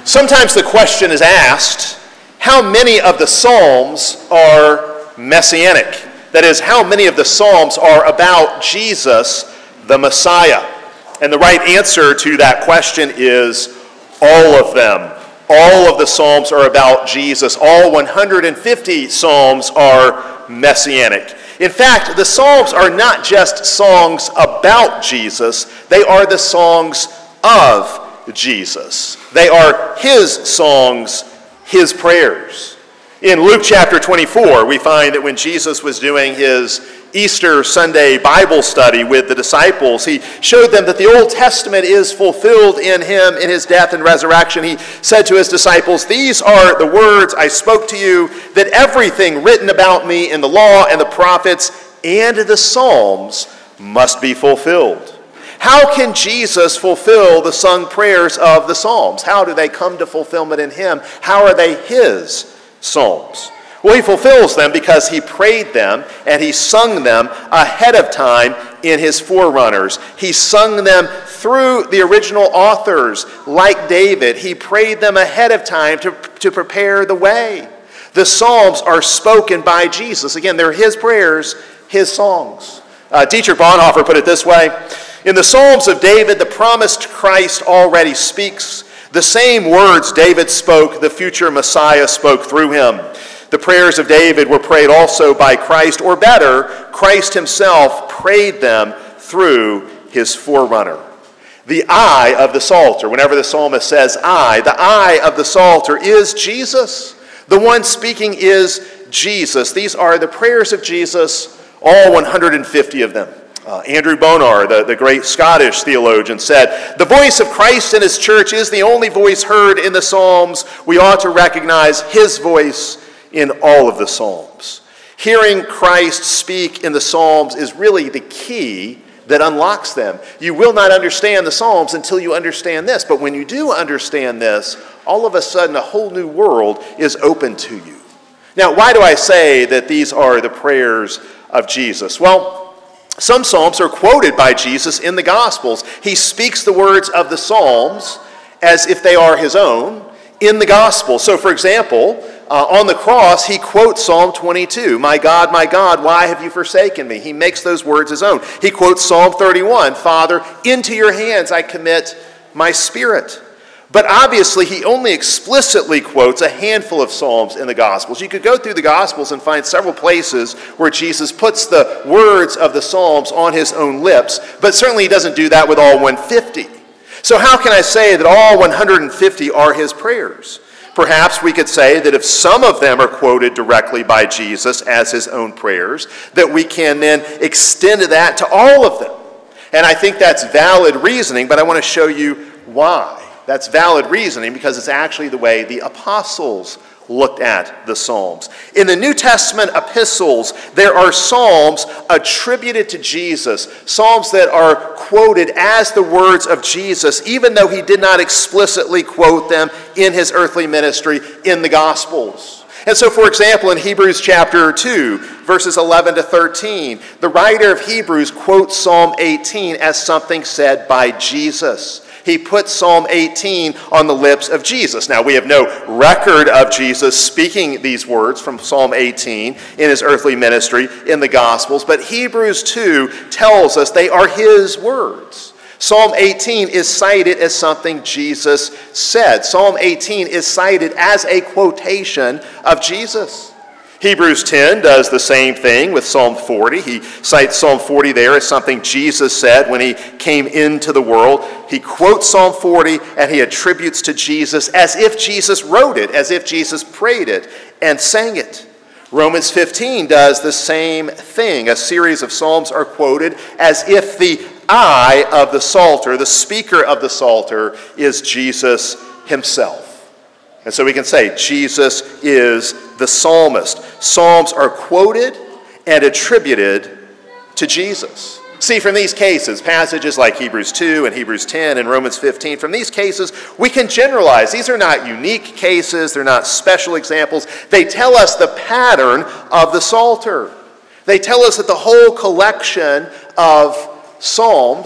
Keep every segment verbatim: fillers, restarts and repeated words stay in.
Sometimes the question is asked, how many of the Psalms are messianic? That is, how many of the Psalms are about Jesus, the Messiah? And the right answer to that question is all of them. All of the Psalms are about Jesus. All one hundred fifty Psalms are messianic. In fact, the Psalms are not just songs about Jesus, they are the songs of Jesus. They are his songs, his prayers. In Luke chapter twenty-four, we find that when Jesus was doing his Easter Sunday Bible study with the disciples, he showed them that the Old Testament is fulfilled in him, in his death and resurrection. He said to his disciples, "These are the words I spoke to you, that everything written about me in the law and the prophets and the Psalms must be fulfilled." How can Jesus fulfill the sung prayers of the Psalms? How do they come to fulfillment in him? How are they his Psalms? Well, he fulfills them because he prayed them and he sung them ahead of time in his forerunners. He sung them through the original authors like David. He prayed them ahead of time to, to prepare the way. The Psalms are spoken by Jesus. Again, they're his prayers, his songs. Uh, Dietrich Bonhoeffer put it this way: in the Psalms of David, the promised Christ already speaks. The same words David spoke, the future Messiah spoke through him. The prayers of David were prayed also by Christ, or better, Christ himself prayed them through his forerunner. The I of the Psalter, whenever the psalmist says I, the I of the Psalter is Jesus. The one speaking is Jesus. These are the prayers of Jesus, all one hundred fifty of them. Uh, Andrew Bonar, the, the great Scottish theologian, said, "The voice of Christ in his church is the only voice heard in the Psalms. We ought to recognize his voice in all of the Psalms." Hearing Christ speak in the Psalms is really the key that unlocks them. You will not understand the Psalms until you understand this, but when you do understand this, all of a sudden a whole new world is open to you. Now, why do I say that these are the prayers of Jesus? Well, some Psalms are quoted by Jesus in the Gospels. He speaks the words of the Psalms as if they are his own in the Gospel. So, for example, uh, on the cross, he quotes Psalm twenty-two, "My God, my God, why have you forsaken me?" He makes those words his own. He quotes Psalm thirty-one, "Father, into your hands I commit my spirit." But obviously, he only explicitly quotes a handful of Psalms in the Gospels. You could go through the Gospels and find several places where Jesus puts the words of the Psalms on his own lips, but certainly he doesn't do that with all one hundred fifty. So how can I say that all one hundred fifty are his prayers? Perhaps we could say that if some of them are quoted directly by Jesus as his own prayers, that we can then extend that to all of them. And I think that's valid reasoning, but I want to show you why. That's valid reasoning because it's actually the way the apostles looked at the Psalms. In the New Testament epistles, there are Psalms attributed to Jesus, Psalms that are quoted as the words of Jesus, even though he did not explicitly quote them in his earthly ministry in the Gospels. And so, for example, in Hebrews chapter two, verses eleven to thirteen, the writer of Hebrews quotes Psalm eighteen as something said by Jesus. He put Psalm eighteen on the lips of Jesus. Now, we have no record of Jesus speaking these words from Psalm eighteen in his earthly ministry in the Gospels, but Hebrews two tells us they are his words. Psalm eighteen is cited as something Jesus said. Psalm eighteen is cited as a quotation of Jesus. Hebrews ten does the same thing with Psalm forty. He cites Psalm forty there as something Jesus said when he came into the world. He quotes Psalm forty and he attributes to Jesus as if Jesus wrote it, as if Jesus prayed it and sang it. Romans fifteen does the same thing. A series of Psalms are quoted as if the I of the Psalter, the speaker of the Psalter, is Jesus himself. And so we can say Jesus is the psalmist. Psalms are quoted and attributed to Jesus. See, from these cases, passages like Hebrews two and Hebrews ten and Romans fifteen, from these cases, we can generalize. These are not unique cases. They're not special examples. They tell us the pattern of the Psalter. They tell us that the whole collection of Psalms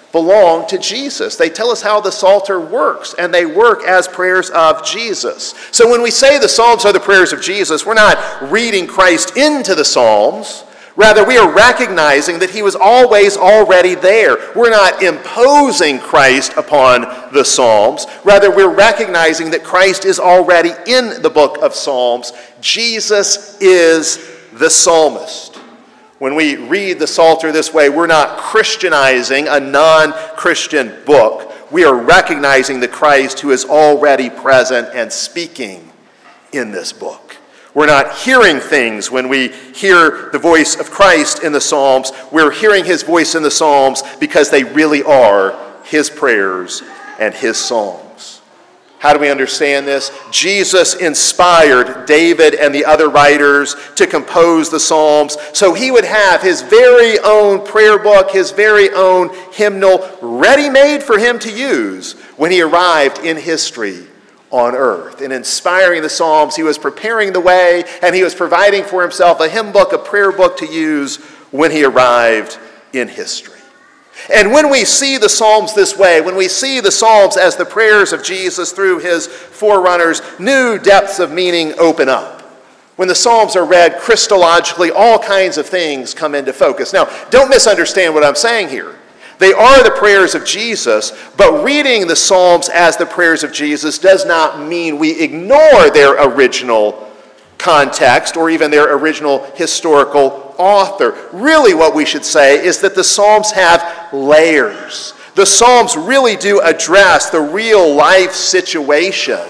belong to Jesus. They tell us how the Psalter works, and they work as prayers of Jesus. So when we say the Psalms are the prayers of Jesus, we're not reading Christ into the Psalms. Rather, we are recognizing that he was always already there. We're not imposing Christ upon the Psalms. Rather, we're recognizing that Christ is already in the book of Psalms. Jesus is the psalmist. When we read the Psalter this way, we're not Christianizing a non-Christian book. We are recognizing the Christ who is already present and speaking in this book. We're not hearing things when we hear the voice of Christ in the Psalms. We're hearing his voice in the Psalms because they really are his prayers and his songs. How do we understand this? Jesus inspired David and the other writers to compose the Psalms so he would have his very own prayer book, his very own hymnal ready-made for him to use when he arrived in history on earth. In inspiring the Psalms, he was preparing the way, and he was providing for himself a hymn book, a prayer book to use when he arrived in history. And when we see the Psalms this way, when we see the Psalms as the prayers of Jesus through his forerunners, new depths of meaning open up. When the Psalms are read Christologically, all kinds of things come into focus. Now, don't misunderstand what I'm saying here. They are the prayers of Jesus, but reading the Psalms as the prayers of Jesus does not mean we ignore their original context or even their original historical author. Really what we should say is that the Psalms have layers. The Psalms really do address the real life situation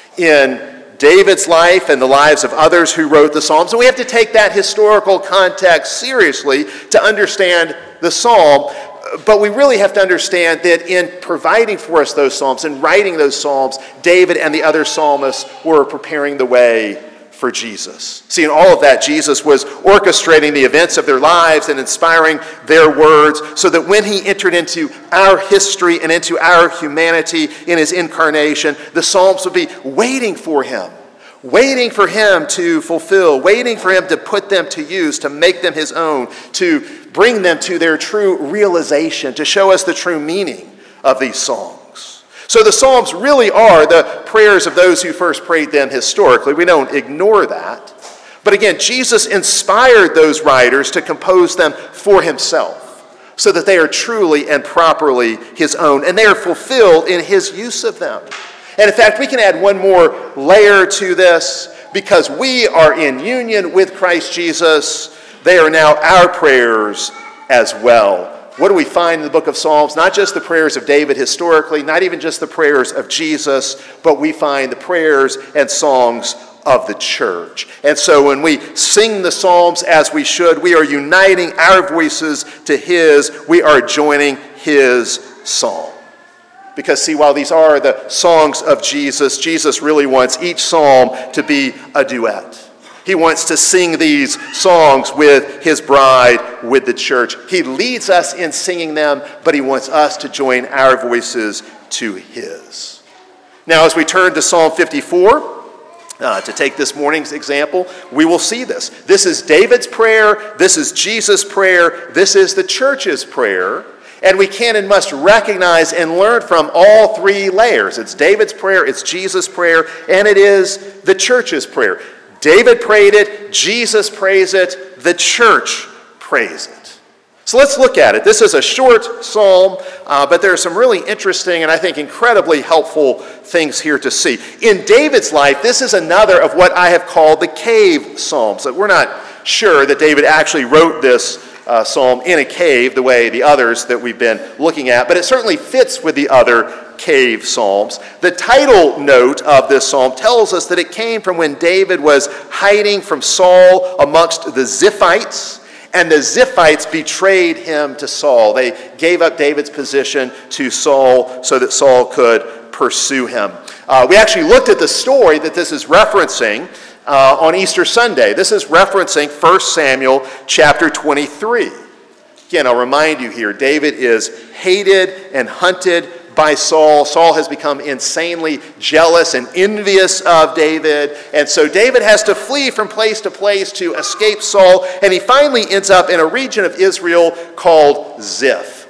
in David's life and the lives of others who wrote the Psalms. And we have to take that historical context seriously to understand the Psalm. But we really have to understand that in providing for us those Psalms and writing those Psalms, David and the other psalmists were preparing the way for Jesus. See, in all of that, Jesus was orchestrating the events of their lives and inspiring their words so that when he entered into our history and into our humanity in his incarnation, the Psalms would be waiting for him, waiting for him to fulfill, waiting for him to put them to use, to make them his own, to bring them to their true realization, to show us the true meaning of these songs. So the Psalms really are the prayers of those who first prayed them historically. We don't ignore that. But again, Jesus inspired those writers to compose them for himself so that they are truly and properly his own, and they are fulfilled in his use of them. And in fact, we can add one more layer to this. Because we are in union with Christ Jesus, they are now our prayers as well. What do we find in the book of Psalms? Not just the prayers of David historically, not even just the prayers of Jesus, but we find the prayers and songs of the church. And so when we sing the Psalms as we should, we are uniting our voices to his. We are joining his psalm. Because see, while these are the songs of Jesus, Jesus really wants each psalm to be a duet. He wants to sing these songs with his bride, with the church. He leads us in singing them, but he wants us to join our voices to his. Now, as we turn to Psalm fifty-four, uh, to take this morning's example, we will see this. This is David's prayer. This is Jesus' prayer. This is the church's prayer. And we can and must recognize and learn from all three layers. It's David's prayer, it's Jesus' prayer, and it is the church's prayer. David prayed it, Jesus prays it, the church prays it. So let's look at it. This is a short psalm, uh, but there are some really interesting and I think incredibly helpful things here to see. In David's life, this is another of what I have called the cave psalms. So we're not sure that David actually wrote this uh, psalm in a cave the way the others that we've been looking at, but it certainly fits with the other cave psalms. The title note of this psalm tells us that it came from when David was hiding from Saul amongst the Ziphites, and the Ziphites betrayed him to Saul. They gave up David's position to Saul so that Saul could pursue him. Uh, we actually looked at the story that this is referencing uh, on Easter Sunday. This is referencing First Samuel chapter twenty-three. Again, I'll remind you here, David is hated and hunted by Saul. Saul has become insanely jealous and envious of David. And so David has to flee from place to place to escape Saul. And he finally ends up in a region of Israel called Ziph.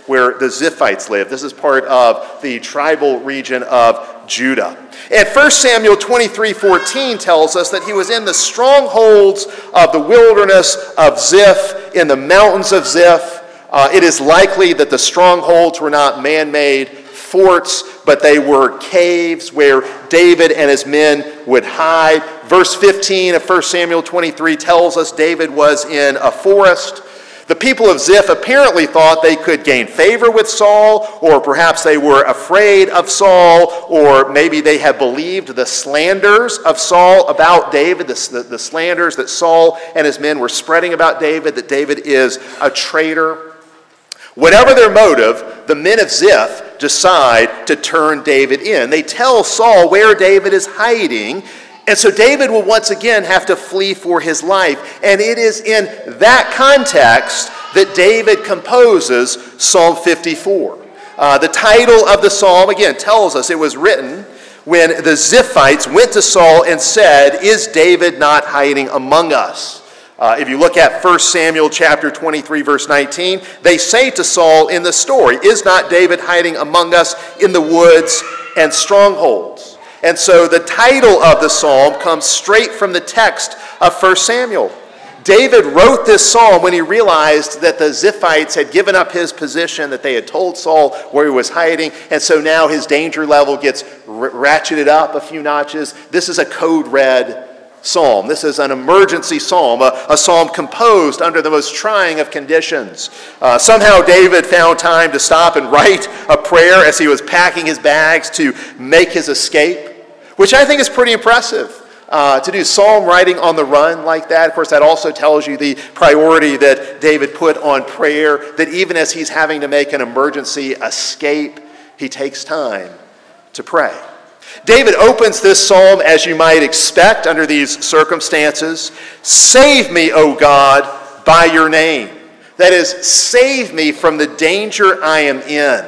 where the Ziphites live. This is part of the tribal region of Judah. And First Samuel twenty-three fourteen tells us that he was in the strongholds of the wilderness of Ziph, in the mountains of Ziph. Uh, it is likely that the strongholds were not man-made forts, but they were caves where David and his men would hide. Verse fifteen of First Samuel twenty-three tells us David was in a forest. The people of Ziph apparently thought they could gain favor with Saul, or perhaps they were afraid of Saul, or maybe they had believed the slanders of Saul about David, the, the, the slanders that Saul and his men were spreading about David, that David is a traitor. Whatever their motive, the men of Ziph decide to turn David in. They tell Saul where David is hiding, and so David will once again have to flee for his life. And it is in that context that David composes Psalm fifty-four. Uh, the title of the psalm, again, tells us it was written when the Ziphites went to Saul and said, "Is David not hiding among us?" Uh, if you look at First Samuel chapter twenty-three, verse nineteen, they say to Saul in the story, "Is not David hiding among us in the woods and strongholds?" And so the title of the psalm comes straight from the text of First Samuel. David wrote this psalm when he realized that the Ziphites had given up his position, that they had told Saul where he was hiding, and so now his danger level gets r- ratcheted up a few notches. This is a code red psalm. This is an emergency psalm, a, a psalm composed under the most trying of conditions. Uh, somehow David found time to stop and write a prayer as he was packing his bags to make his escape, which I think is pretty impressive. Uh, to do psalm writing on the run like that, of course, that also tells you the priority that David put on prayer, that even as he's having to make an emergency escape, he takes time to pray. David opens this psalm, as you might expect under these circumstances. "Save me, O God, by your name." That is, save me from the danger I am in.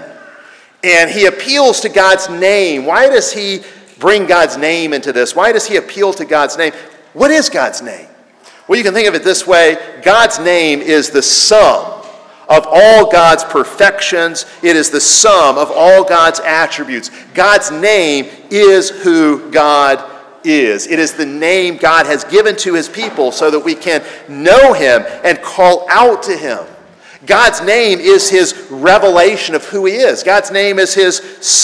And he appeals to God's name. Why does he bring God's name into this? Why does he appeal to God's name? What is God's name? Well, you can think of it this way. God's name is the sum of all God's perfections. It is the sum of all God's attributes. God's name is who God is. It is the name God has given to his people so that we can know him and call out to him. God's name is his revelation of who he is. God's name is his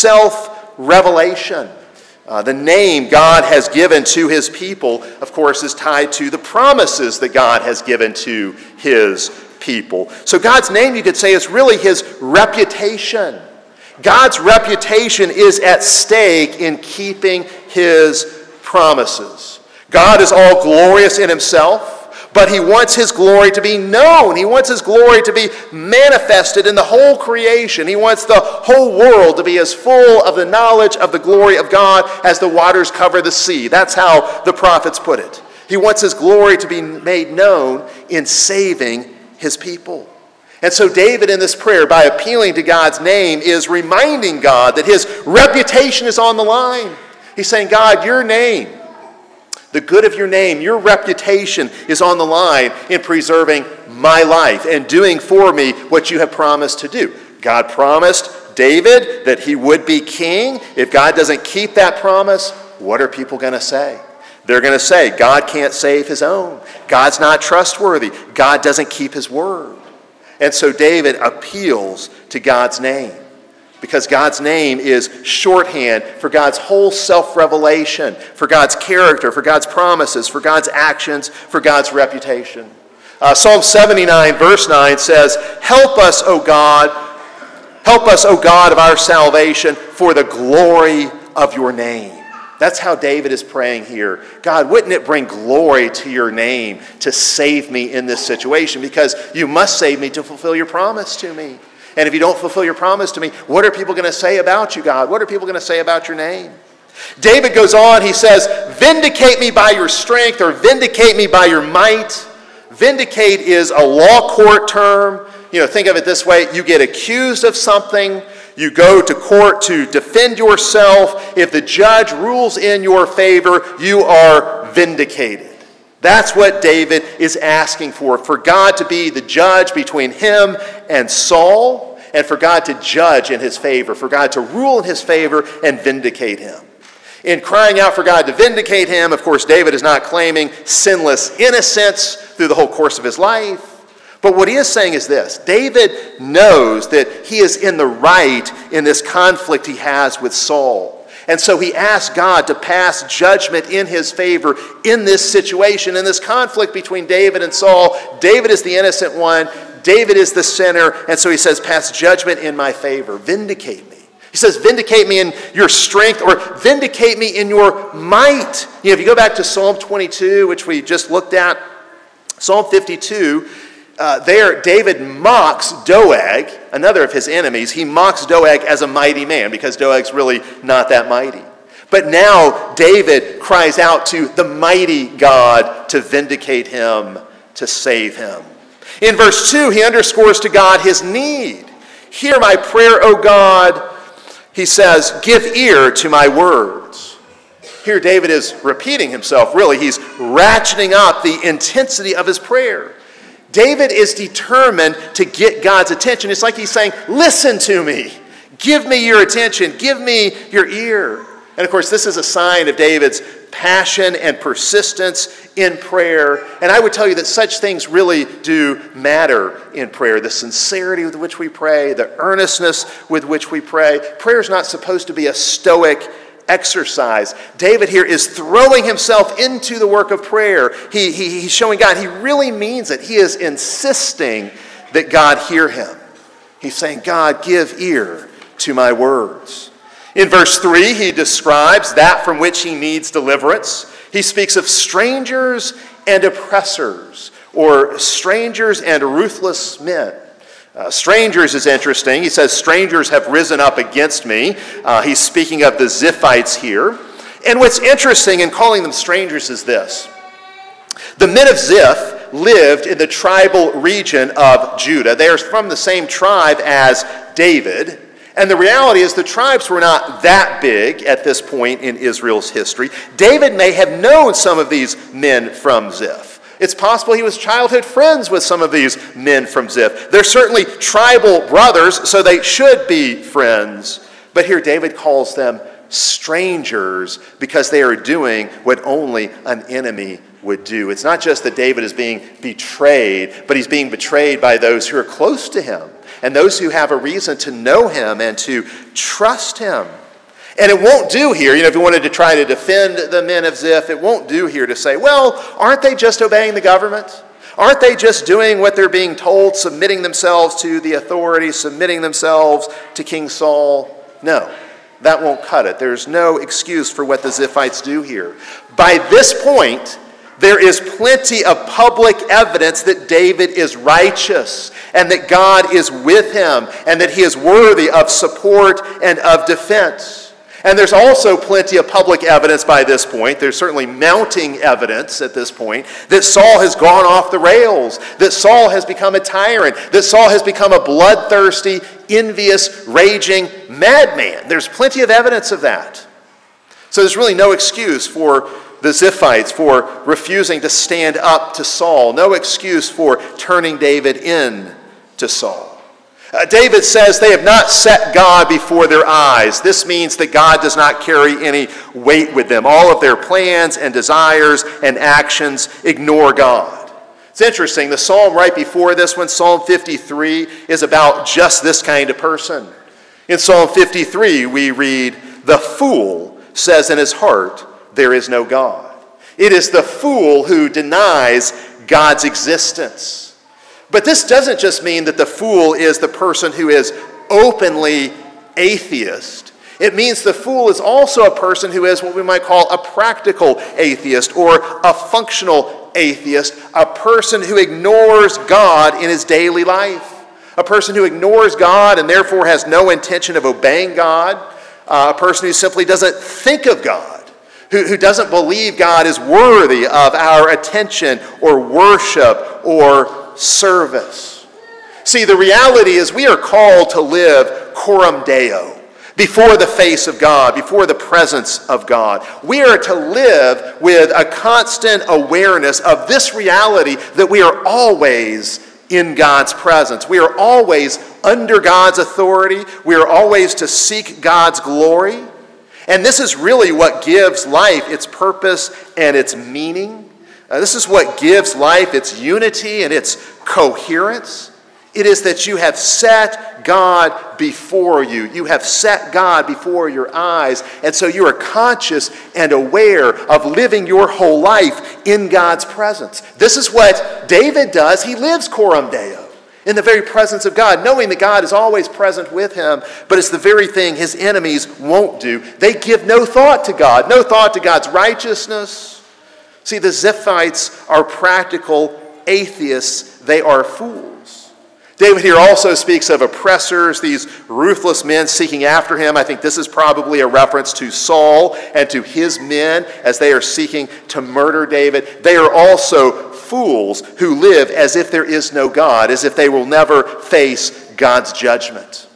self-revelation. Uh, the name God has given to his people, of course, is tied to the promises that God has given to his people. So God's name, you could say, is really his reputation. God's reputation is at stake in keeping his promises. God is all glorious in himself, but he wants his glory to be known. He wants his glory to be manifested in the whole creation. He wants the whole world to be as full of the knowledge of the glory of God as the waters cover the sea. That's how the prophets put it. He wants his glory to be made known in saving his people. And so David in this prayer, by appealing to God's name, is reminding God that his reputation is on the line. He's saying, God, your name, the good of your name, your reputation is on the line in preserving my life and doing for me what you have promised to do. God promised David that he would be king. If God doesn't keep that promise, what are people going to say? They're going to say, God can't save his own. God's not trustworthy. God doesn't keep his word. And so David appeals to God's name, because God's name is shorthand for God's whole self-revelation, for God's character, for God's promises, for God's actions, for God's reputation. Uh, Psalm seventy-nine, verse nine says, Help us, O God, help us, O God of our salvation, for the glory of your name. That's how David is praying here. God, wouldn't it bring glory to your name to save me in this situation? Because you must save me to fulfill your promise to me. And if you don't fulfill your promise to me, what are people going to say about you, God? What are people going to say about your name? David goes on, he says, Vindicate me by your strength, or vindicate me by your might. Vindicate is a law court term. You know, think of it this way. You get accused of something. You go to court to defend yourself. If the judge rules in your favor, you are vindicated. That's what David is asking for, for God to be the judge between him and Saul, and for God to judge in his favor, for God to rule in his favor and vindicate him. In crying out for God to vindicate him, of course, David is not claiming sinless innocence through the whole course of his life. But what he is saying is this: David knows that he is in the right in this conflict he has with Saul. And so he asks God to pass judgment in his favor in this situation, in this conflict between David and Saul. David is the innocent one. David is the sinner. And so he says, pass judgment in my favor. Vindicate me. He says, vindicate me in your strength, or vindicate me in your might. You know, if you go back to Psalm twenty-two, which we just looked at, Psalm fifty-two, Uh, there, David mocks Doeg, another of his enemies. He mocks Doeg as a mighty man because Doeg's really not that mighty. But now David cries out to the mighty God to vindicate him, to save him. In verse two, he underscores to God his need. Hear my prayer, O God. He says, give ear to my words. Here David is repeating himself, really. He's ratcheting up the intensity of his prayer. David is determined to get God's attention. It's like he's saying, listen to me. Give me your attention. Give me your ear. And of course, this is a sign of David's passion and persistence in prayer. And I would tell you that such things really do matter in prayer. The sincerity with which we pray, the earnestness with which we pray. Prayer is not supposed to be a stoic exercise. David here is throwing himself into the work of prayer. He, he, he's showing God he really means it. He is insisting that God hear him. He's saying, God, give ear to my words. In verse three, he describes that from which he needs deliverance. He speaks of strangers and oppressors, or strangers and ruthless men. Uh, strangers is interesting. He says, strangers have risen up against me. Uh, he's speaking of the Ziphites here. And what's interesting in calling them strangers is this. The men of Ziph lived in the tribal region of Judah. They are from the same tribe as David. And the reality is the tribes were not that big at this point in Israel's history. David may have known some of these men from Ziph. It's possible he was childhood friends with some of these men from Ziph. They're certainly tribal brothers, so they should be friends. But here David calls them strangers because they are doing what only an enemy would do. It's not just that David is being betrayed, but he's being betrayed by those who are close to him and those who have a reason to know him and to trust him. And it won't do here, you know, if you wanted to try to defend the men of Ziph, it won't do here to say, well, aren't they just obeying the government? Aren't they just doing what they're being told, submitting themselves to the authorities, submitting themselves to King Saul? No, that won't cut it. There's no excuse for what the Ziphites do here. By this point, there is plenty of public evidence that David is righteous and that God is with him and that he is worthy of support and of defense. And there's also plenty of public evidence by this point. There's certainly mounting evidence at this point that Saul has gone off the rails, that Saul has become a tyrant, that Saul has become a bloodthirsty, envious, raging madman. There's plenty of evidence of that. So there's really no excuse for the Ziphites for refusing to stand up to Saul. No excuse for turning David in to Saul. Uh, David says they have not set God before their eyes. This means that God does not carry any weight with them. All of their plans and desires and actions ignore God. It's interesting. The psalm right before this one, Psalm fifty-three, is about just this kind of person. In Psalm fifty-three, we read, "The fool says in his heart, there is no God." It is the fool who denies God's existence. But this doesn't just mean that the fool is the person who is openly atheist. It means the fool is also a person who is what we might call a practical atheist or a functional atheist, a person who ignores God in his daily life, a person who ignores God and therefore has no intention of obeying God, uh, a person who simply doesn't think of God, who, who doesn't believe God is worthy of our attention or worship or service. See, the reality is we are called to live coram Deo, before the face of God, before the presence of God. We are to live with a constant awareness of this reality that we are always in God's presence. We are always under God's authority. We are always to seek God's glory. And this is really what gives life its purpose and its meaning. Uh, this is what gives life its unity and its coherence. It is that you have set God before you. You have set God before your eyes. And so you are conscious and aware of living your whole life in God's presence. This is what David does. He lives coram Deo, in the very presence of God, knowing that God is always present with him, but it's the very thing his enemies won't do. They give no thought to God, no thought to God's righteousness. See, the Ziphites are practical atheists. They are fools. David here also speaks of oppressors, these ruthless men seeking after him. I think this is probably a reference to Saul and to his men as they are seeking to murder David. They are also fools who live as if there is no God, as if they will never face God's judgment.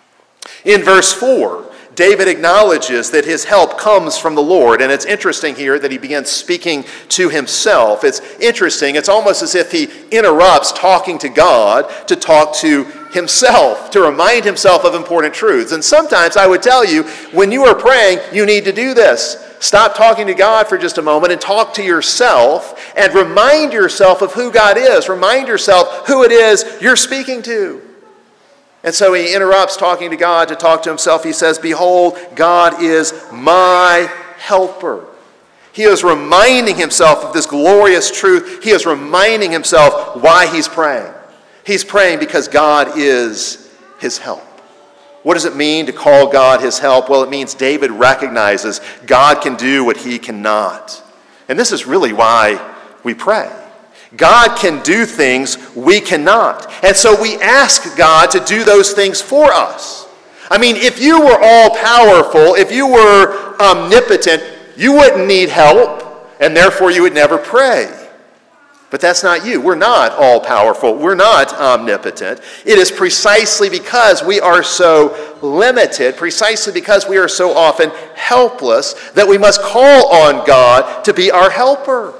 In verse four, David acknowledges that his help comes from the Lord. And it's interesting here that he begins speaking to himself. It's interesting. It's almost as if he interrupts talking to God to talk to himself, to remind himself of important truths. And sometimes I would tell you, when you are praying, you need to do this. Stop talking to God for just a moment and talk to yourself and remind yourself of who God is. Remind yourself who it is you're speaking to. And so he interrupts talking to God to talk to himself. He says, "Behold, God is my helper." He is reminding himself of this glorious truth. He is reminding himself why he's praying. He's praying because God is his help. What does it mean to call God his help? Well, it means David recognizes God can do what he cannot. And this is really why we pray. God can do things we cannot. And so we ask God to do those things for us. I mean, if you were all powerful, if you were omnipotent, you wouldn't need help, and therefore you would never pray. But that's not you. We're not all powerful. We're not omnipotent. It is precisely because we are so limited, precisely because we are so often helpless, that we must call on God to be our helper.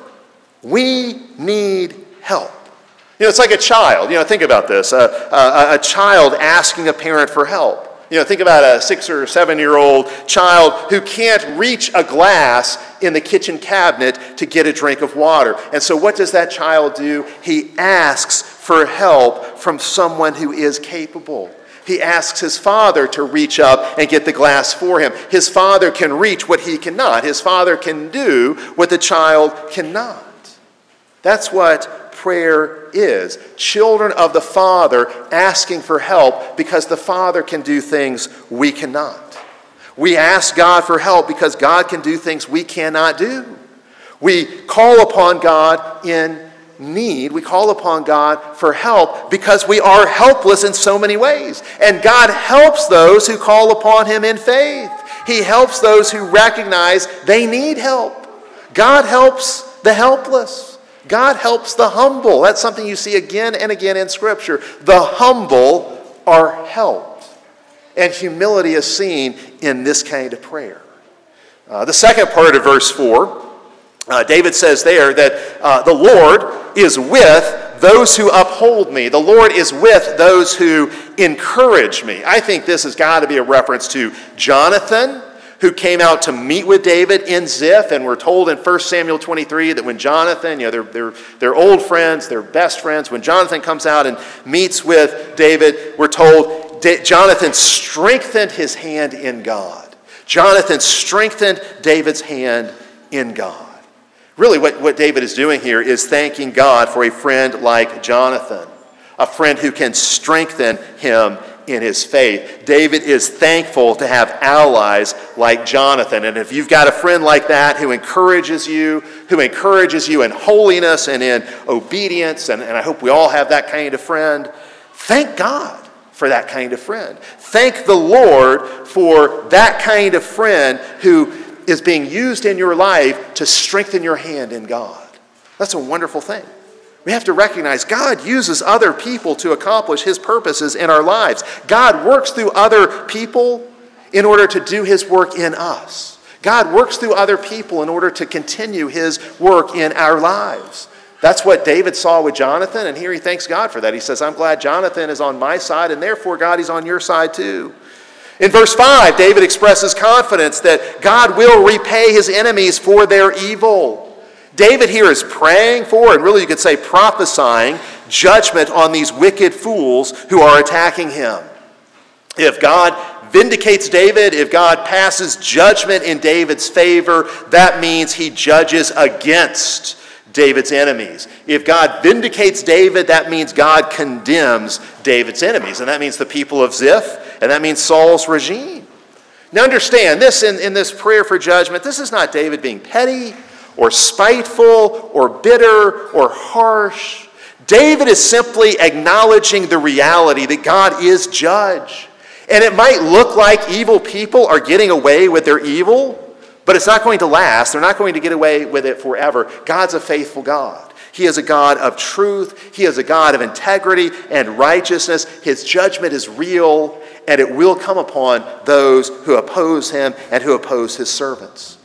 We need help. You know, it's like a child. You know, think about this. A, a, a child asking a parent for help. You know, think about a six or seven-year-old child who can't reach a glass in the kitchen cabinet to get a drink of water. And so what does that child do? He asks for help from someone who is capable. He asks his father to reach up and get the glass for him. His father can reach what he cannot. His father can do what the child cannot. That's what prayer is. Children of the Father asking for help because the Father can do things we cannot. We ask God for help because God can do things we cannot do. We call upon God in need. We call upon God for help because we are helpless in so many ways. And God helps those who call upon him in faith. He helps those who recognize they need help. God helps the helpless. God helps the humble. That's something you see again and again in Scripture. The humble are helped. And humility is seen in this kind of prayer. Uh, the second part of verse four, uh, David says there that uh, the Lord is with those who uphold me. The Lord is with those who encourage me. I think this has got to be a reference to Jonathan, who came out to meet with David in Ziph, and we're told in First Samuel twenty-three that when Jonathan, you know, they're, they're, they're old friends, they're best friends, when Jonathan comes out and meets with David, we're told Jonathan strengthened his hand in God. Jonathan strengthened David's hand in God. Really what, what David is doing here is thanking God for a friend like Jonathan, a friend who can strengthen him in his faith. David is thankful to have allies like Jonathan. And if you've got a friend like that who encourages you, who encourages you in holiness and in obedience, and, and I hope we all have that kind of friend, thank God for that kind of friend. Thank the Lord for that kind of friend who is being used in your life to strengthen your hand in God. That's a wonderful thing. We have to recognize God uses other people to accomplish his purposes in our lives. God works through other people in order to do his work in us. God works through other people in order to continue his work in our lives. That's what David saw with Jonathan, and here he thanks God for that. He says, I'm glad Jonathan is on my side, and therefore, God, he's on your side too. In verse five, David expresses confidence that God will repay his enemies for their evil. David here is praying for, and really you could say prophesying, judgment on these wicked fools who are attacking him. If God vindicates David, if God passes judgment in David's favor, that means he judges against David's enemies. If God vindicates David, that means God condemns David's enemies. And that means the people of Ziph, and that means Saul's regime. Now understand, this in, in this prayer for judgment, this is not David being petty or spiteful or bitter or harsh. David is simply acknowledging the reality that God is judge. And it might look like evil people are getting away with their evil, but it's not going to last. They're not going to get away with it forever. God's a faithful God. He is a God of truth. He is a God of integrity and righteousness. His judgment is real, and it will come upon those who oppose him and who oppose his servants.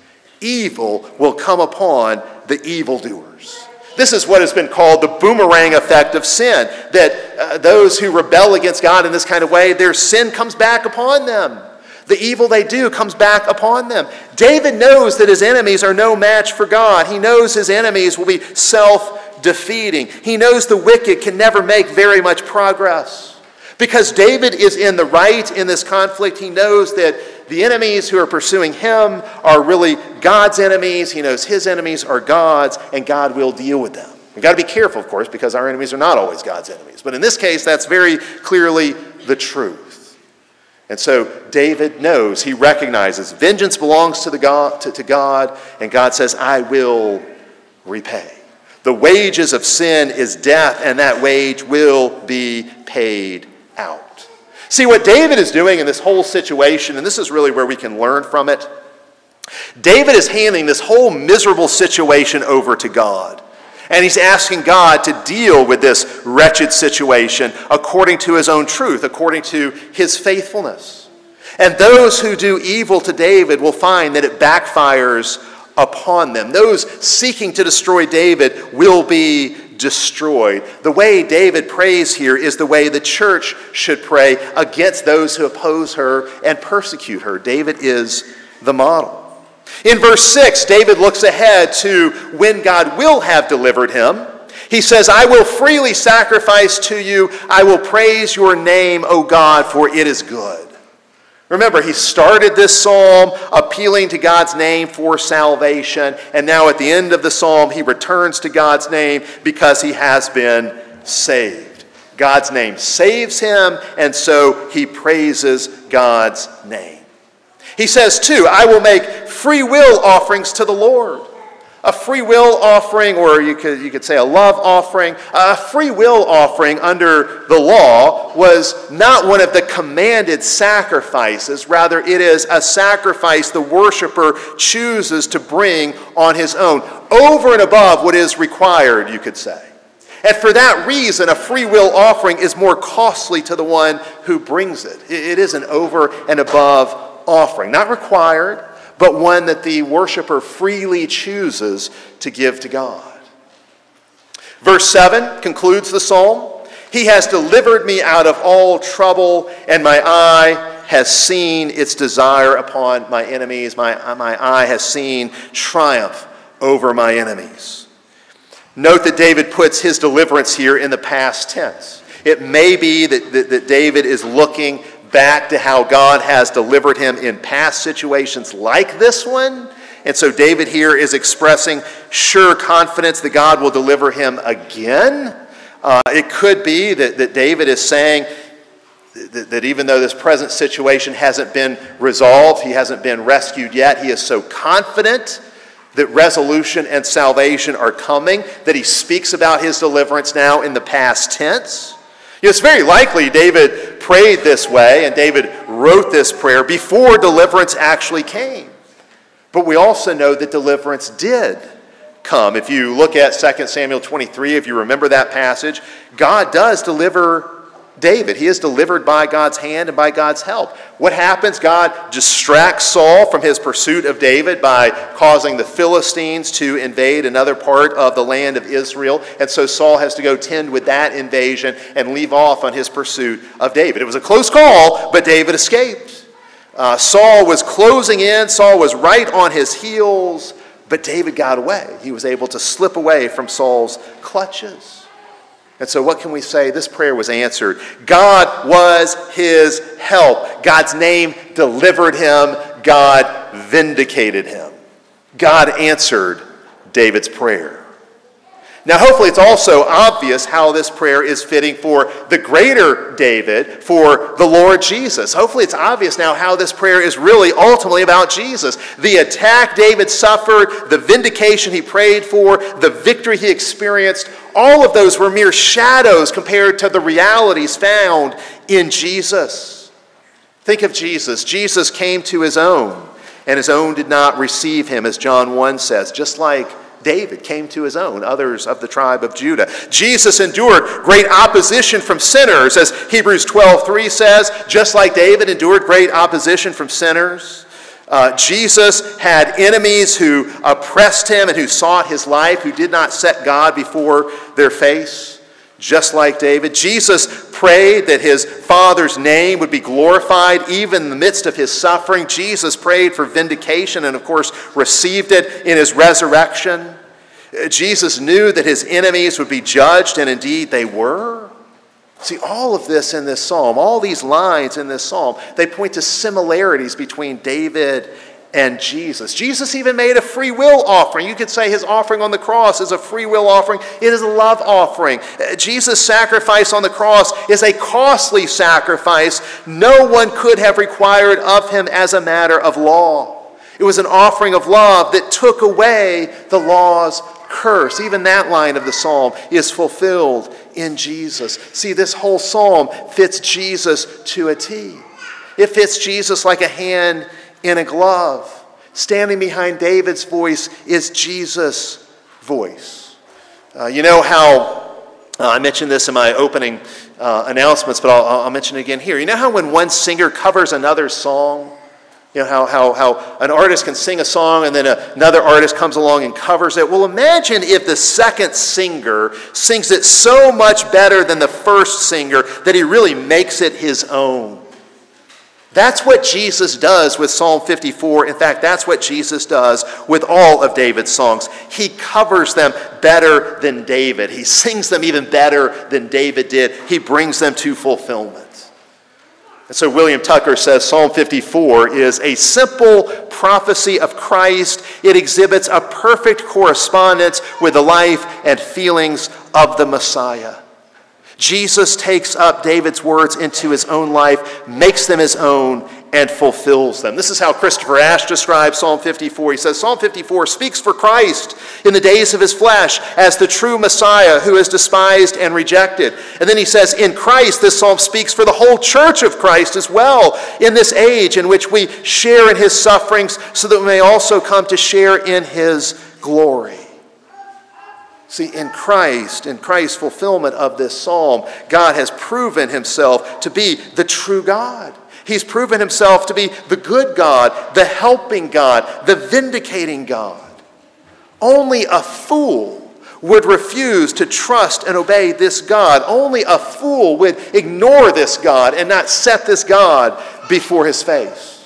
Evil will come upon the evildoers. This is what has been called the boomerang effect of sin, that uh, those who rebel against God in this kind of way, their sin comes back upon them. The evil they do comes back upon them. David knows that his enemies are no match for God. He knows his enemies will be self-defeating. He knows the wicked can never make very much progress. Because David is in the right in this conflict, he knows that the enemies who are pursuing him are really God's enemies. He knows his enemies are God's, and God will deal with them. We've got to be careful, of course, because our enemies are not always God's enemies. But in this case, that's very clearly the truth. And so David knows, he recognizes, vengeance belongs to, the God, to, to God, and God says, I will repay. The wages of sin is death, and that wage will be paid out. See, what David is doing in this whole situation, and this is really where we can learn from it, David is handing this whole miserable situation over to God. And he's asking God to deal with this wretched situation according to his own truth, according to his faithfulness. And those who do evil to David will find that it backfires upon them. Those seeking to destroy David will be destroyed. The way David prays here is the way the church should pray against those who oppose her and persecute her. David is the model. In verse six, David looks ahead to when God will have delivered him. He says, I will freely sacrifice to you. I will praise your name, O God, for it is good. Remember, he started this psalm appealing to God's name for salvation. And now at the end of the psalm, he returns to God's name because he has been saved. God's name saves him, and so he praises God's name. He says, too, I will make free will offerings to the Lord. A free will offering, or you could, you could say a love offering. A free will offering under the law was not one of the commanded sacrifices. Rather, it is a sacrifice the worshiper chooses to bring on his own, over and above what is required, you could say. And for that reason, a free will offering is more costly to the one who brings it. It is an over and above offering, not required, but one that the worshiper freely chooses to give to God. Verse seven concludes the psalm. He has delivered me out of all trouble, and my eye has seen its desire upon my enemies. My, my eye has seen triumph over my enemies. Note that David puts his deliverance here in the past tense. It may be that, that, that David is looking back to how God has delivered him in past situations like this one. And so David here is expressing sure confidence that God will deliver him again. Uh, it could be that, that David is saying that, that even though this present situation hasn't been resolved, he hasn't been rescued yet, he is so confident that resolution and salvation are coming that he speaks about his deliverance now in the past tense. You know, it's very likely David prayed this way and David wrote this prayer before deliverance actually came. But we also know that deliverance did come. If you look at Second Samuel twenty-three, if you remember that passage, God does deliver David. He is delivered by God's hand and by God's help. What happens? God distracts Saul from his pursuit of David by causing the Philistines to invade another part of the land of Israel. And so Saul has to go tend with that invasion and leave off on his pursuit of David. It was a close call, but David escaped. Uh, Saul was closing in. Saul was right on his heels, but David got away. He was able to slip away from Saul's clutches. And so what can we say? This prayer was answered. God was his help. God's name delivered him. God vindicated him. God answered David's prayer. Now, hopefully it's also obvious how this prayer is fitting for the greater David, for the Lord Jesus. Hopefully it's obvious now how this prayer is really ultimately about Jesus. The attack David suffered, the vindication he prayed for, the victory he experienced, all of those were mere shadows compared to the realities found in Jesus. Think of Jesus. Jesus came to his own, and his own did not receive him, as John one says, just like David came to his own, others of the tribe of Judah. Jesus endured great opposition from sinners, as Hebrews twelve three says, just like David endured great opposition from sinners. Uh, Jesus had enemies who oppressed him and who sought his life, who did not set God before their face, just like David. Jesus prayed that his Father's name would be glorified even in the midst of his suffering. Jesus prayed for vindication and, of course, received it in his resurrection. Jesus knew that his enemies would be judged, and indeed they were. See, all of this in this psalm, all these lines in this psalm, they point to similarities between David and Jesus. Jesus even made a free will offering. You could say his offering on the cross is a free will offering. It is a love offering. Jesus' sacrifice on the cross is a costly sacrifice no one could have required of him as a matter of law. It was an offering of love that took away the law's curse. Even that line of the psalm is fulfilled in Jesus. See, this whole psalm fits Jesus to a T. It fits Jesus like a hand in a glove. Standing behind David's voice is Jesus' voice. Uh, you know how, uh, I mentioned this in my opening uh, announcements, but I'll, I'll mention it again here. You know how when one singer covers another song, you know how, how, how an artist can sing a song and then another artist comes along and covers it? Well, imagine if the second singer sings it so much better than the first singer that he really makes it his own. That's what Jesus does with Psalm fifty-four. In fact, that's what Jesus does with all of David's songs. He covers them better than David. He sings them even better than David did. He brings them to fulfillment. And so William Tucker says Psalm fifty-four is a simple prophecy of Christ. It exhibits a perfect correspondence with the life and feelings of the Messiah. Jesus takes up David's words into his own life, makes them his own, and fulfills them. This is how Christopher Ash describes Psalm fifty-four. He says, Psalm fifty-four speaks for Christ in the days of his flesh as the true Messiah who is despised and rejected. And then he says, in Christ, this psalm speaks for the whole church of Christ as well in this age in which we share in his sufferings so that we may also come to share in his glory. See, in Christ, in Christ's fulfillment of this psalm, God has proven himself to be the true God. He's proven himself to be the good God, the helping God, the vindicating God. Only a fool would refuse to trust and obey this God. Only a fool would ignore this God and not set this God before his face.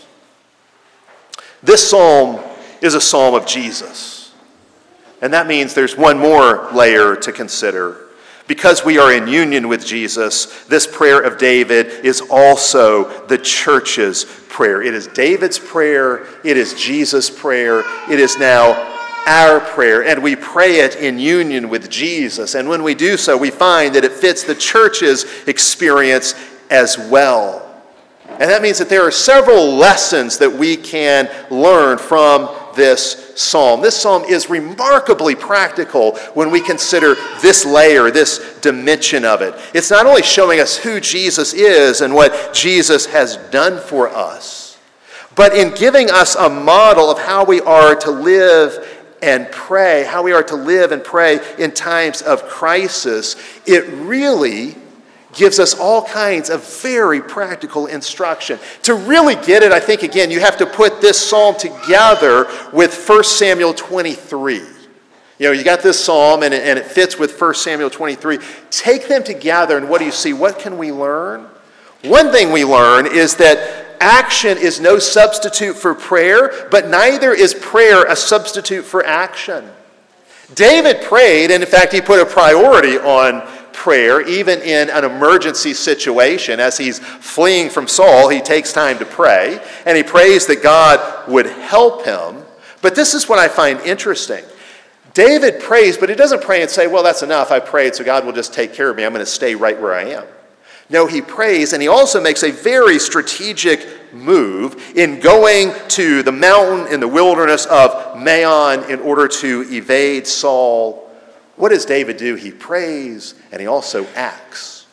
This psalm is a psalm of Jesus. And that means there's one more layer to consider. Because we are in union with Jesus, this prayer of David is also the church's prayer. It is David's prayer. It is Jesus' prayer. It is now our prayer. And we pray it in union with Jesus. And when we do so, we find that it fits the church's experience as well. And that means that there are several lessons that we can learn from this psalm. This psalm is remarkably practical when we consider this layer, this dimension of it. It's not only showing us who Jesus is and what Jesus has done for us, but in giving us a model of how we are to live and pray, how we are to live and pray in times of crisis. It really gives us all kinds of very practical instruction. To really get it, I think, again, you have to put this psalm together with First Samuel twenty-three. You know, you got this psalm, and it, and it fits with First Samuel twenty-three. Take them together, and what do you see? What can we learn? One thing we learn is that action is no substitute for prayer, but neither is prayer a substitute for action. David prayed, and in fact, he put a priority on prayer, even in an emergency situation. As he's fleeing from Saul, he takes time to pray, and he prays that God would help him. But this is what I find interesting. David prays, but he doesn't pray and say, well, that's enough, I prayed, so God will just take care of me. I'm going to stay right where I am. No, he prays, and he also makes a very strategic move in going to the mountain in the wilderness of Maon in order to evade Saul. What does David do? He prays, and he also acts.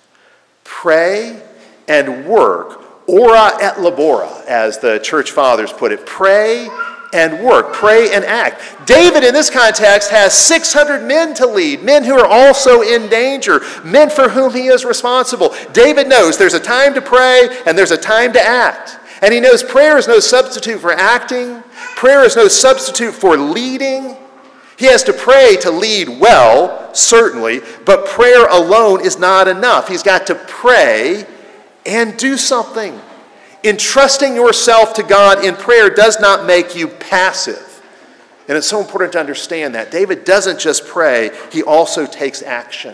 Pray and work, ora et labora, as the church fathers put it. Pray and work. Pray and act. David, in this context, has six hundred men to lead, men who are also in danger, men for whom he is responsible. David knows there's a time to pray and there's a time to act. And he knows prayer is no substitute for acting. Prayer is no substitute for leading. He has to pray to lead well, certainly, but prayer alone is not enough. He's got to pray and do something. Entrusting yourself to God in prayer does not make you passive. And it's so important to understand that. David doesn't just pray, he also takes action.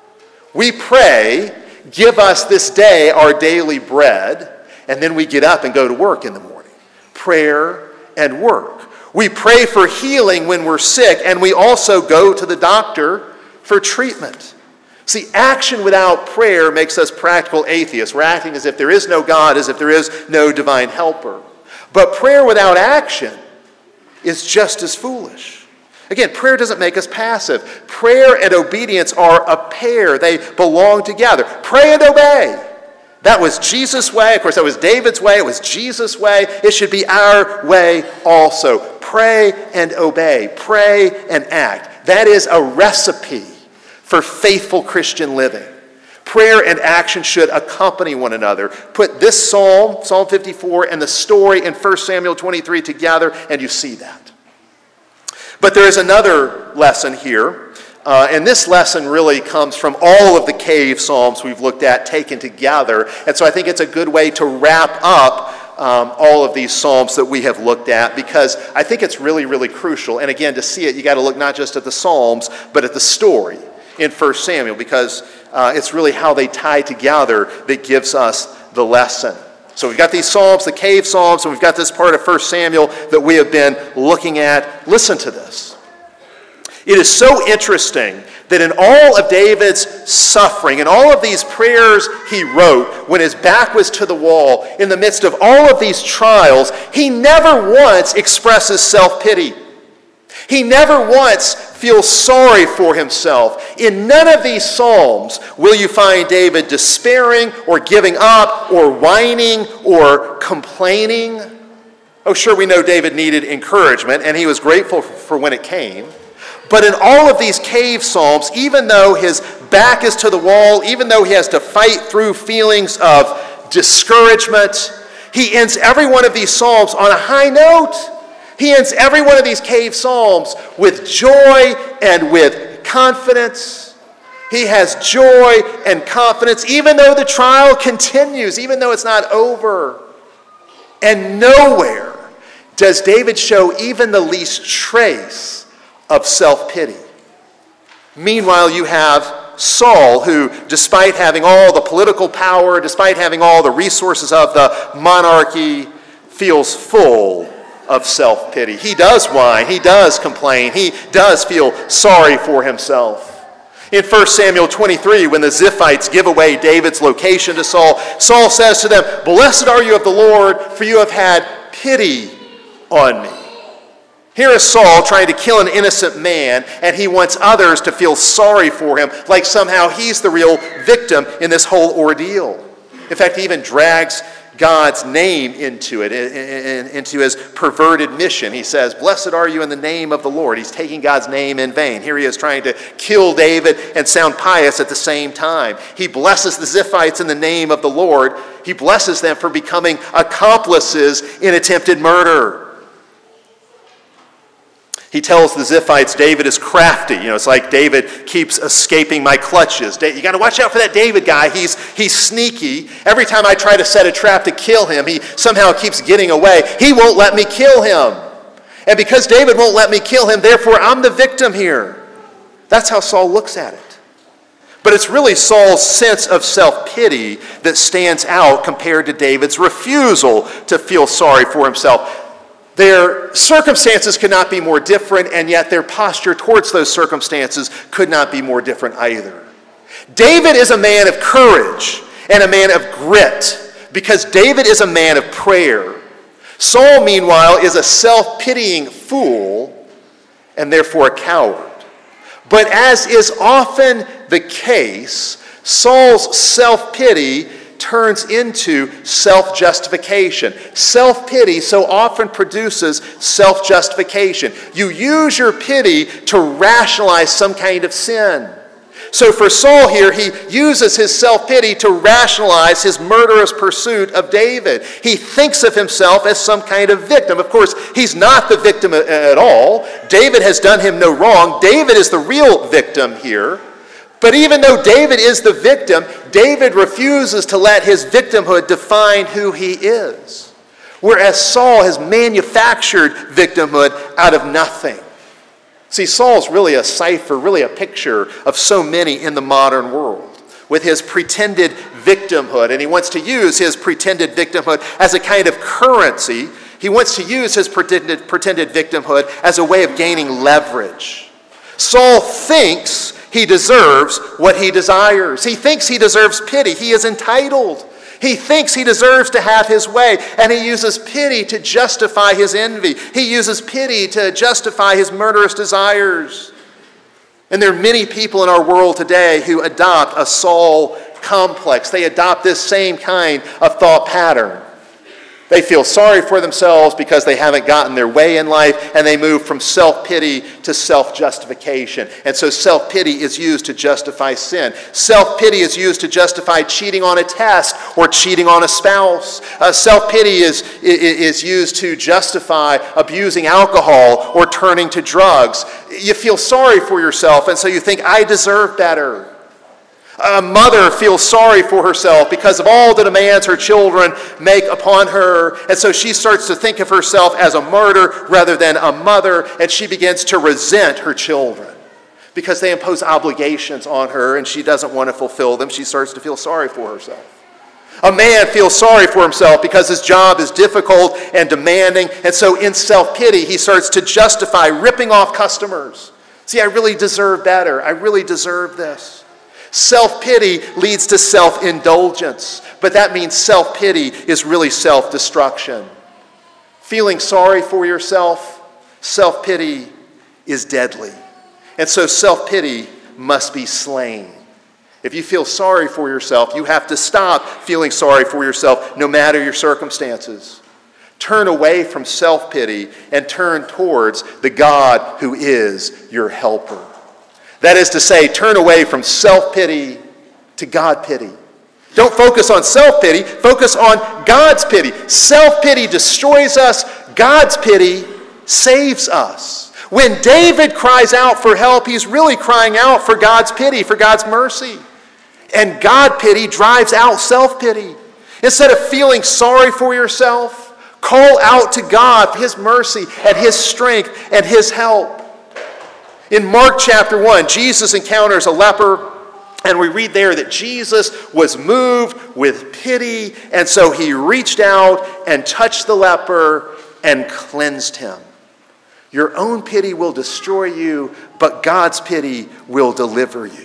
We pray, give us this day our daily bread, and then we get up and go to work in the morning. Prayer and work. We pray for healing when we're sick, and we also go to the doctor for treatment. See, action without prayer makes us practical atheists. We're acting as if there is no God, as if there is no divine helper. But prayer without action is just as foolish. Again, prayer doesn't make us passive. Prayer and obedience are a pair. They belong together. Pray and obey. That was Jesus' way. Of course, that was David's way. It was Jesus' way. It should be our way also. Pray and obey. Pray and act. That is a recipe for faithful Christian living. Prayer and action should accompany one another. Put this psalm, Psalm fifty-four, and the story in First Samuel twenty-three together, and you see that. But there is another lesson here. Uh, and this lesson really comes from all of the cave psalms we've looked at taken together. And so I think it's a good way to wrap up um, all of these psalms that we have looked at, because I think it's really, really crucial. And again, to see it, you got to look not just at the psalms, but at the story in First Samuel, because uh, it's really how they tie together that gives us the lesson. So we've got these psalms, the cave psalms, and we've got this part of First Samuel that we have been looking at. Listen to this. It is so interesting that in all of David's suffering, in all of these prayers he wrote when his back was to the wall, in the midst of all of these trials, he never once expresses self-pity. He never once feels sorry for himself. In none of these psalms will you find David despairing or giving up or whining or complaining. Oh, sure, we know David needed encouragement, and he was grateful for when it came. But in all of these cave psalms, even though his back is to the wall, even though he has to fight through feelings of discouragement, he ends every one of these psalms on a high note. He ends every one of these cave psalms with joy and with confidence. He has joy and confidence, even though the trial continues, even though it's not over. And nowhere does David show even the least trace of self-pity. Meanwhile, you have Saul, who, despite having all the political power, despite having all the resources of the monarchy, feels full of self-pity. He does whine, he does complain, he does feel sorry for himself. In First Samuel twenty-three, when the Ziphites give away David's location to Saul, Saul says to them, "Blessed are you of the Lord, for you have had pity on me." Here is Saul trying to kill an innocent man, and he wants others to feel sorry for him, like somehow he's the real victim in this whole ordeal. In fact, he even drags God's name into it, into his perverted mission. He says, blessed are you in the name of the Lord. He's taking God's name in vain. Here he is trying to kill David and sound pious at the same time. He blesses the Ziphites in the name of the Lord. He blesses them for becoming accomplices in attempted murder. He tells the Ziphites David is crafty. You know, it's like David keeps escaping my clutches. You got to watch out for that David guy. He's, he's sneaky. Every time I try to set a trap to kill him, he somehow keeps getting away. He won't let me kill him. And because David won't let me kill him, therefore I'm the victim here. That's how Saul looks at it. But it's really Saul's sense of self-pity that stands out compared to David's refusal to feel sorry for himself. Their circumstances could not be more different, and yet their posture towards those circumstances could not be more different either. David is a man of courage and a man of grit because David is a man of prayer. Saul, meanwhile, is a self-pitying fool and therefore a coward. But as is often the case, Saul's self-pity turns into self-justification. Self-pity so often produces self-justification. You use your pity to rationalize some kind of sin. So for Saul here, he uses his self-pity to rationalize his murderous pursuit of David. He thinks of himself as some kind of victim. Of course, he's not the victim at all. David has done him no wrong. David is the real victim here. But even though David is the victim, David refuses to let his victimhood define who he is. Whereas Saul has manufactured victimhood out of nothing. See, Saul's really a cipher, really a picture of so many in the modern world with his pretended victimhood. And he wants to use his pretended victimhood as a kind of currency. He wants to use his pretended, pretended victimhood as a way of gaining leverage. Saul thinks he deserves what he desires. He thinks he deserves pity. He is entitled. He thinks he deserves to have his way, and he uses pity to justify his envy. He uses pity to justify his murderous desires. And there are many people in our world today who adopt a Saul complex. They adopt this same kind of thought pattern. They feel sorry for themselves because they haven't gotten their way in life, and they move from self-pity to self-justification. And so self-pity is used to justify sin. Self-pity is used to justify cheating on a test or cheating on a spouse. Uh, self-pity is, is used to justify abusing alcohol or turning to drugs. You feel sorry for yourself, and so you think, I deserve better. A mother feels sorry for herself because of all the demands her children make upon her. And so she starts to think of herself as a martyr rather than a mother. And she begins to resent her children because they impose obligations on her and she doesn't want to fulfill them. She starts to feel sorry for herself. A man feels sorry for himself because his job is difficult and demanding. And so in self-pity, he starts to justify ripping off customers. See, I really deserve better. I really deserve this. Self-pity leads to self-indulgence, but that means self-pity is really self-destruction. Feeling sorry for yourself, self-pity is deadly. And so self-pity must be slain. If you feel sorry for yourself, you have to stop feeling sorry for yourself no matter your circumstances. Turn away from self-pity and turn towards the God who is your helper. That is to say, turn away from self-pity to God-pity. Don't focus on self-pity, focus on God's pity. Self-pity destroys us, God's pity saves us. When David cries out for help, he's really crying out for God's pity, for God's mercy. And God-pity drives out self-pity. Instead of feeling sorry for yourself, call out to God for his mercy and his strength and his help. In Mark chapter one, Jesus encounters a leper, and we read there that Jesus was moved with pity, and so he reached out and touched the leper and cleansed him. Your own pity will destroy you, but God's pity will deliver you.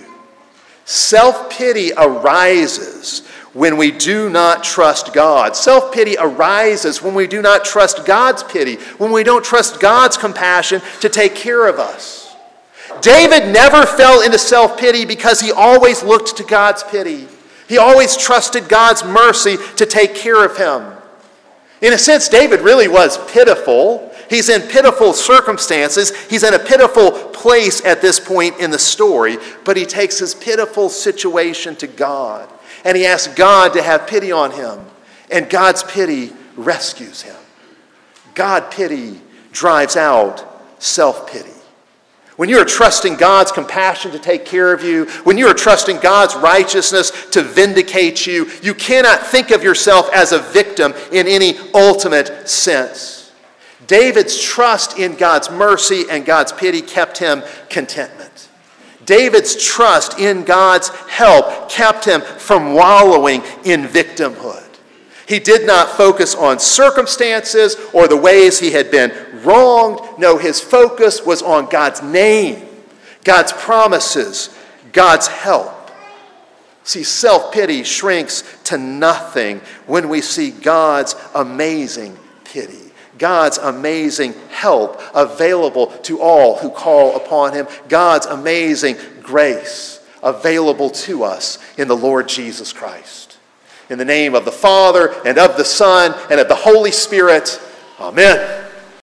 Self-pity arises when we do not trust God. Self-pity arises when we do not trust God's pity, when we don't trust God's compassion to take care of us. David never fell into self-pity because he always looked to God's pity. He always trusted God's mercy to take care of him. In a sense, David really was pitiful. He's in pitiful circumstances. He's in a pitiful place at this point in the story, but he takes his pitiful situation to God, and he asks God to have pity on him, and God's pity rescues him. God pity drives out self-pity. When you are trusting God's compassion to take care of you, when you are trusting God's righteousness to vindicate you, you cannot think of yourself as a victim in any ultimate sense. David's trust in God's mercy and God's pity kept him contentment. David's trust in God's help kept him from wallowing in victimhood. He did not focus on circumstances or the ways he had been wronged. No, his focus was on God's name, God's promises, God's help. See, self-pity shrinks to nothing when we see God's amazing pity, God's amazing help available to all who call upon him, God's amazing grace available to us in the Lord Jesus Christ. In the name of the Father, and of the Son, and of the Holy Spirit, amen.